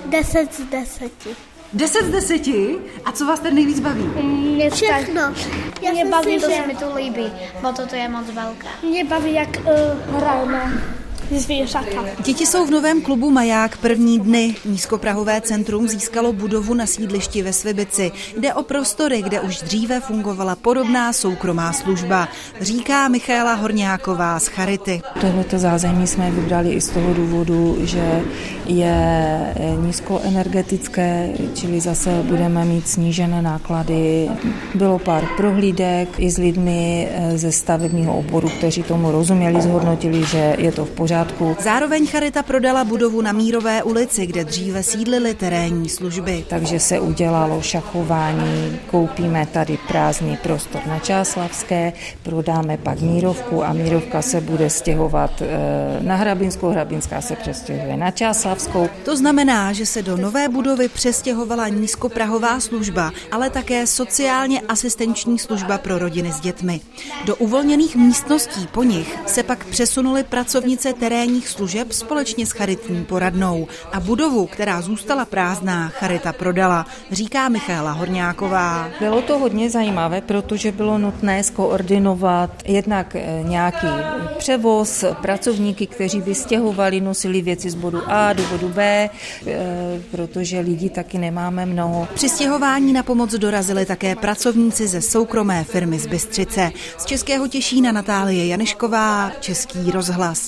10 z 10. 10 z 10? A co vás tady nejvíc baví? Mě všechno. Mě baví, to se mi to líbí, bo toto je moc velké. Mě baví, jak hrajeme zvířata. Děti jsou v novém klubu Maják první dny. Nízkoprahové centrum získalo budovu na sídlišti ve Svibici. Jde o prostory, kde už dříve fungovala podobná soukromá služba, říká Michaela Horňáková z Charity. Tohleto zázemí jsme vybrali i z toho důvodu, že je nízkoenergetické, čili zase budeme mít snížené náklady. Bylo pár prohlídek i s lidmi ze stavebního oboru, kteří tomu rozuměli, zhodnotili, že je to v pořádku. Zároveň Charita prodala budovu na Mírové ulici, kde dříve sídlily terénní služby. Takže se udělalo šachování, koupíme tady prázdný prostor na Čáslavské, prodáme pak Mírovku a Mírovka se bude stěhovat na Hrabinskou, Hrabinská se přestěhuje na Čáslavskou. To znamená, že se do nové budovy přestěhovala nízkoprahová služba, ale také sociálně asistenční služba pro rodiny s dětmi. Do uvolněných místností po nich se pak přesunuly pracovnice terénních služeb společně s charitní poradnou. A budovu, která zůstala prázdná, Charita prodala, říká Michaela Horňáková. Bylo to hodně zajímavé, protože bylo nutné skoordinovat jednak nějaký převoz, pracovníky, kteří by stěhovali, nosili věci z bodu A do bodu B, protože lidí taky nemáme mnoho. Při stěhování na pomoc dorazili také pracovníci ze soukromé firmy z Bystřice. Z Českého Těšína Natálie Janišková, Český rozhlas.